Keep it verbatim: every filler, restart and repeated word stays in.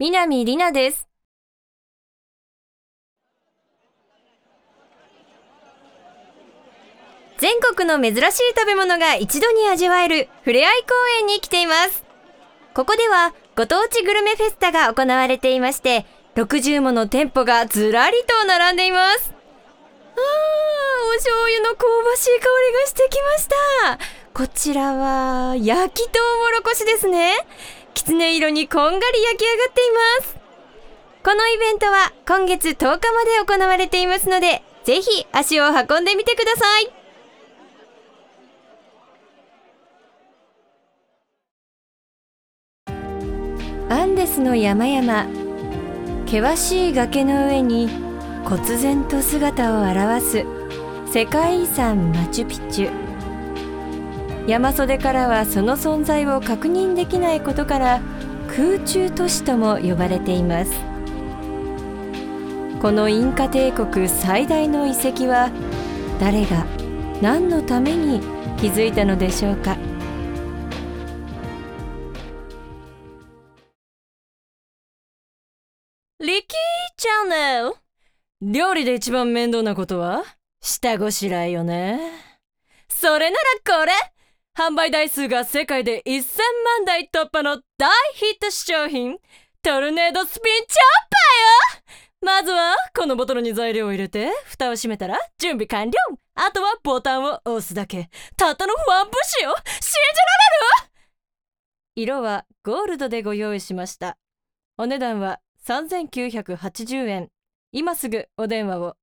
南里奈です。全国の珍しい食べ物が一度に味わえるふれあい公園に来ています。ここではご当地グルメフェスタが行われていまして、ろくじゅうもの店舗がずらりと並んでいます。あー、お醤油の香ばしい香りがしてきました。こちらは焼きとうもろこしですね。きつね色にこんがり焼き上がっています。このイベントは今月とおかまで行われていますので、ぜひ足を運んでみてください。アンデスの山々、険しい崖の上に忽然と姿を現す世界遺産マチュピチュ。山袖からはその存在を確認できないことから空中都市とも呼ばれています。このインカ帝国最大の遺跡は誰が何のために築いたのでしょうか。リキーチャンネル。料理で一番面倒なことは下ごしらえよね。それならこれ、販売台数が世界でせんまんだい突破の大ヒット商品、トルネードスピンチョッパーよ。まずはこのボトルに材料を入れて蓋を閉めたら準備完了。あとはボタンを押すだけ。たったのワンプッシュよ。信じられる？色はゴールドでご用意しました。お値段はさんぜんきゅうひゃくはちじゅうえん。今すぐお電話を。